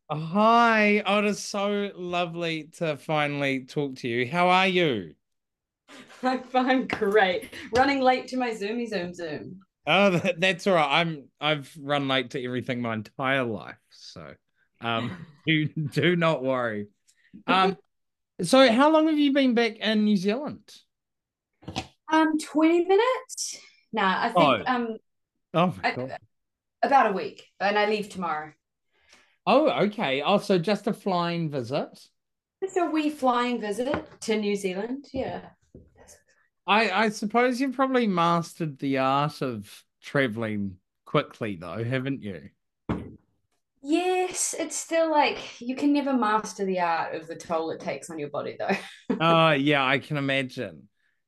Hi. Oh, it is so lovely to finally talk to you. How are you? I'm great. Running late to my Zoomy Zoom Zoom. Oh, that's all right. I've run late to everything my entire life, so do not worry. Um, so how long have you been back in New Zealand? 20 minutes? Nah, I think Oh, oh my God. about a week, and I leave tomorrow. Oh, okay. Oh, so just a flying visit. It's a wee flying visit to New Zealand. Yeah. I suppose you've probably mastered the art of traveling quickly, though, haven't you? Yes, it's still like you can never master the art of the toll it takes on your body, though. Oh yeah, I can imagine.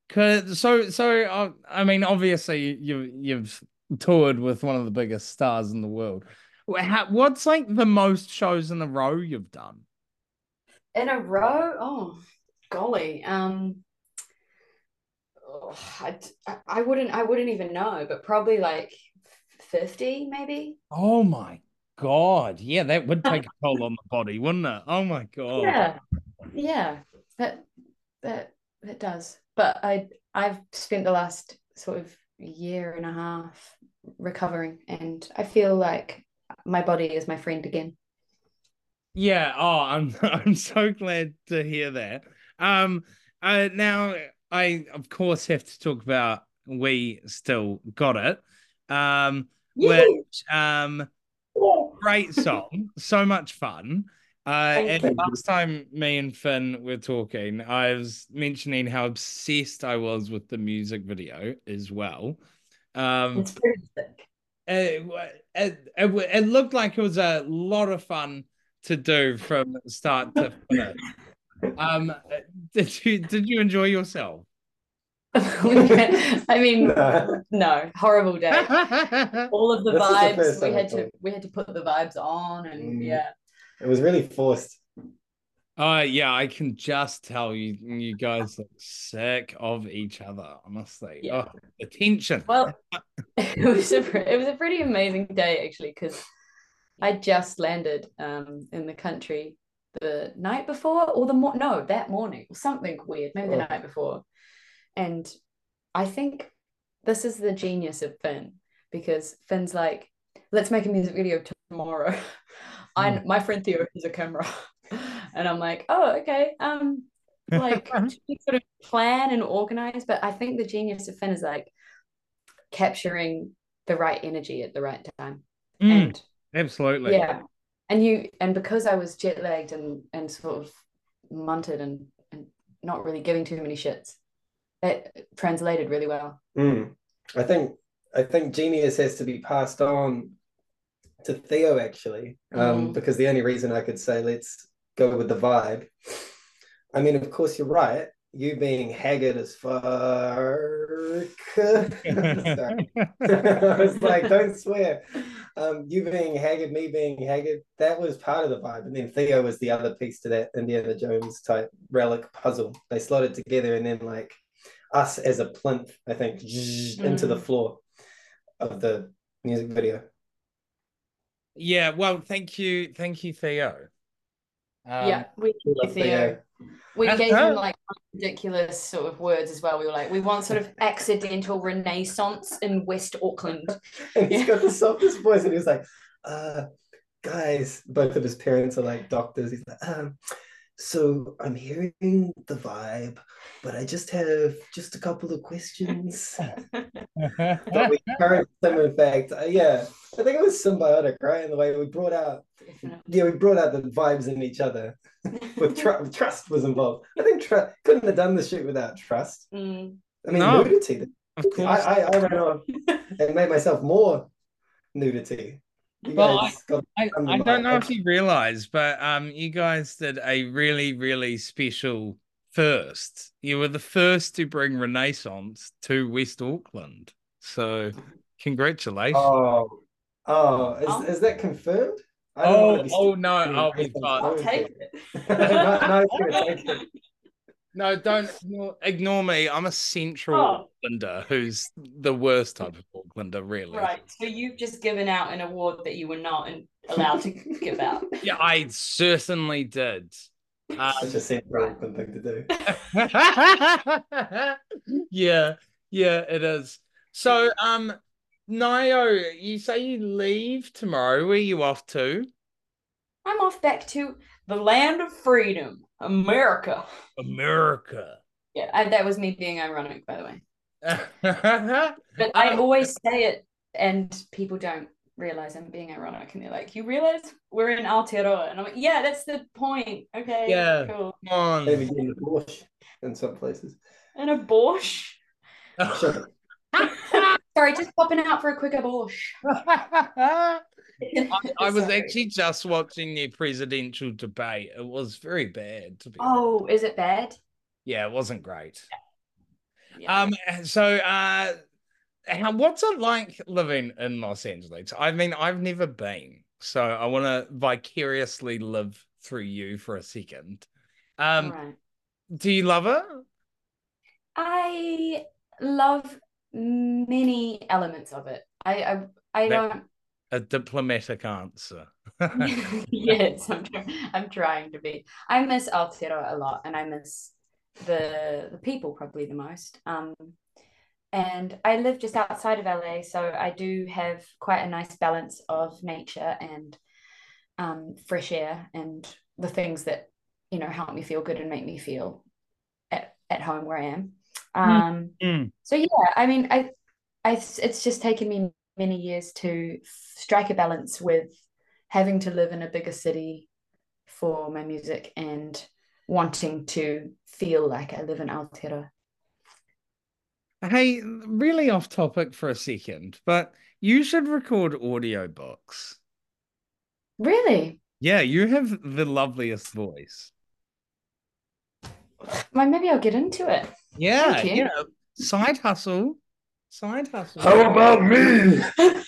I mean, obviously you've toured with one of the biggest stars in the world. What's like the most shows in a row you've done? In a row? Oh, golly. Oh, I wouldn't even know, but probably like 50, maybe. Oh my God. Yeah, that would take a toll on the body, wouldn't it? Oh my God. Yeah. Yeah. That that that does. But I've spent the last sort of year and a half recovering, and I feel like my body is my friend again. Yeah, I'm I'm so glad to hear that. Um now I of course have to talk about We Still Got It. Yay! Which great song, so much fun. Thank And you. last time me and Finn were talking, I was mentioning how obsessed I was with the music video as well. Um, It's pretty sick. it, it looked like it was a lot of fun to do from start to finish. Um, did you enjoy yourself? I mean, No, no, horrible day. All of the this is the vibes first we time I've had to gone. we had to put the vibes on, and Mm, yeah. it was really forced. Yeah, I can just tell you guys look sick of each other, honestly. Yeah. Oh, the tension. Well, it was a pretty amazing day actually, because I just landed in the country the night before, or no, that morning, or something weird, maybe the Oh, night before. And I think this is the genius of Finn, because Finn's like, let's make a music video tomorrow. I Mm. My friend Theo has a camera. And I'm like, oh, okay. Like to sort of plan and organize, but I think the genius of Finn is like capturing the right energy at the right time. Mm, And absolutely. yeah. And because I was jet lagged and sort of munted and not really giving too many shits, it translated really well. mm. I think I think genius has to be passed on to Theo actually, Mm. because the only reason I could say let's go with the vibe. I mean, of course, you're right. You being haggard as fuck. Sorry. I was like, don't swear. You being haggard, me being haggard, that was part of the vibe. And then Theo was the other piece to that Indiana Jones type relic puzzle. They slotted together and then like us as a plinth, I think, into the Mm. floor of the music video. Yeah, well, thank you, Theo. Um, Yeah, we Love Theo. Theo. We gave him like ridiculous sort of words as well. We were like, we want sort of accidental renaissance in West Auckland. And he's Yeah. got the softest voice, and he was like, uh, guys, both of his parents are like doctors. He's like, so I'm hearing the vibe, but I just have just a couple of questions. But we encouraged them, in fact, yeah, I think it was symbiotic, right? In the way we brought out, Definitely. yeah, we brought out the vibes in each other. With trust was involved. I think couldn't have done the shoot without trust. Mm. I mean, no, nudity. of I, course. I ran off and made myself more nudity. You Well, guys got I under don't my know if action. you realize, but you guys did a really, really special first. You were the first to bring Renaissance to West Auckland. So congratulations. Oh, oh, Oh, is that confirmed? I don't want to be Oh no, stealing oh we've Nathan's got I'll thursday. take it. No, no, he's gonna take it. no, don't ignore me. I'm a central Oh, Aucklander who's the worst type of Aucklander, really. right. So you've just given out an award that you were not allowed to give out. Yeah, I certainly did. Such a Central Auckland thing to do. Yeah, yeah, it is. So, Nio, you say you leave tomorrow. Where are you off to? I'm off back to the land of freedom, America. America. Yeah, that was me being ironic, by the way. But I Um, always say it, and people don't realize I'm being ironic, and they're like, "You realize we're in Aotearoa?" And I'm like, "Yeah, that's the point." Okay, yeah, cool. come on. Maybe in the bush in some places. And a Bosch. Sure. Sorry, just popping out for a quick Bosch. I was Sorry. actually just watching the presidential debate. It was very bad, to be honest. Oh, is it bad? Yeah, it wasn't great. Yeah. So what's it like living in Los Angeles? I mean, I've never been, so I want to vicariously live through you for a second. All right. Do you love it? I love many elements of it. I don't. A diplomatic answer. Yes, I'm trying to be. I miss Aotearoa a lot, and I miss the people probably the most. And I live just outside of LA, so I do have quite a nice balance of nature and fresh air and the things that help me feel good and make me feel at home where I am. So yeah, I mean, it's just taken me many years to strike a balance with having to live in a bigger city for my music and wanting to feel like I live in Aotearoa. Hey, really off topic for a second, but you should record audiobooks. Really? Yeah, you have the loveliest voice. Well, maybe I'll get into it. Yeah, Thank you. yeah. Side hustle. Side hustle. How about me?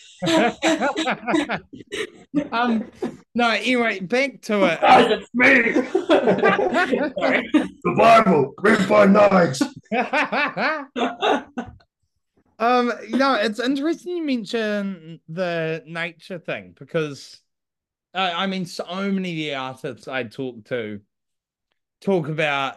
No, anyway, back to it. Guys, it's me. Survival, Green 59. No, it's interesting you mention the nature thing because I mean, so many of the artists I talk to talk about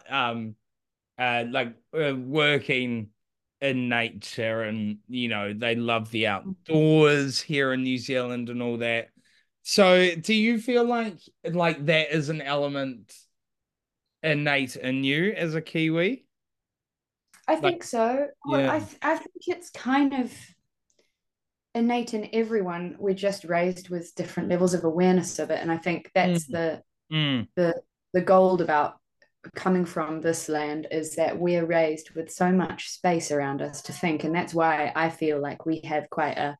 working in nature and they love the outdoors here in New Zealand and all that. So do you feel like that is an element innate in you as a Kiwi? I think so. Yeah. I think it's kind of innate in everyone. We're just raised with different levels of awareness of it, and I think that's the gold about coming from this land is that we're raised with so much space around us to think, and that's why I feel like we have quite a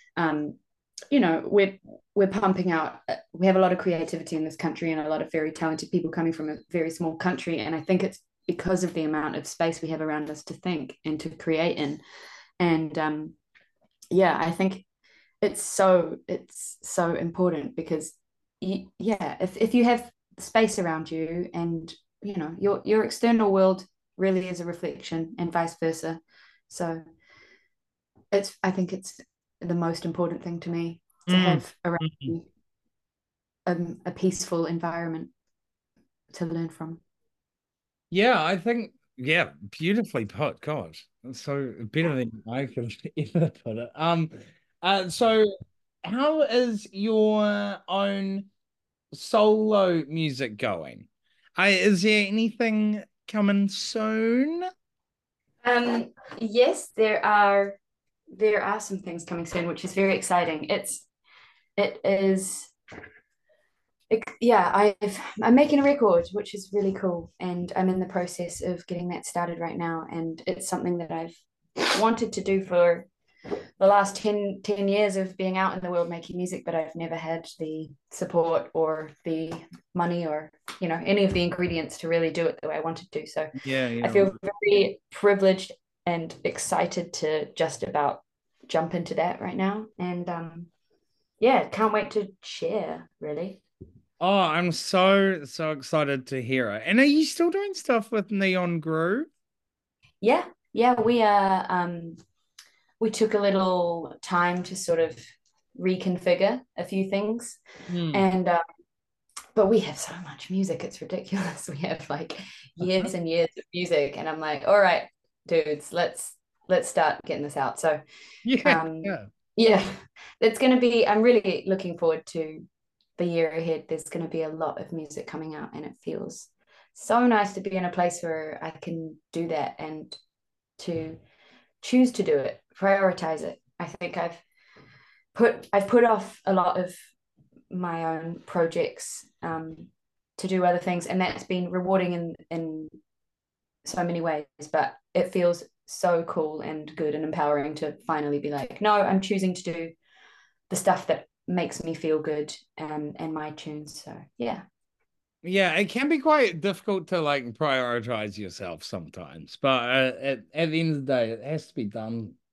we're pumping out, we have a lot of creativity in this country and a lot of very talented people coming from a very small country, and I think it's because of the amount of space we have around us to think and to create in. And I think it's so important because if you have space around you and your external world really is a reflection and vice versa. So I think it's the most important thing to me to have around me a peaceful environment to learn from. Yeah, I think, yeah, beautifully put. God, so better than I could ever put it. So how is your own solo music going? Is there anything coming soon? Yes, there are some things coming soon, which is very exciting. It is I'm making a record, which is really cool, and I'm in the process of getting that started right now, and it's something that I've wanted to do for the last 10 years of being out in the world making music, but I've never had the support or the money or any of the ingredients to really do it the way I wanted to. So yeah. I feel very privileged and excited to just about jump into that right now, and can't wait to share, really. Oh, I'm so excited to hear it. And are you still doing stuff with Neon Groove? Yeah, we took a little time to sort of reconfigure a few things. And but we have so much music, it's ridiculous. We have like years and years of music, and I'm like, all right, dudes, let's start getting this out. So yeah, it's going to be, I'm really looking forward to the year ahead. There's going to be a lot of music coming out, and it feels so nice to be in a place where I can do that and to choose to do it, prioritize it. I think I've put off a lot of my own projects to do other things, and that's been rewarding in so many ways, but it feels so cool and good and empowering to finally be like, no, I'm choosing to do the stuff that makes me feel good, and my tunes. So yeah. It can be quite difficult to like prioritize yourself sometimes, but at the end of the day, it has to be done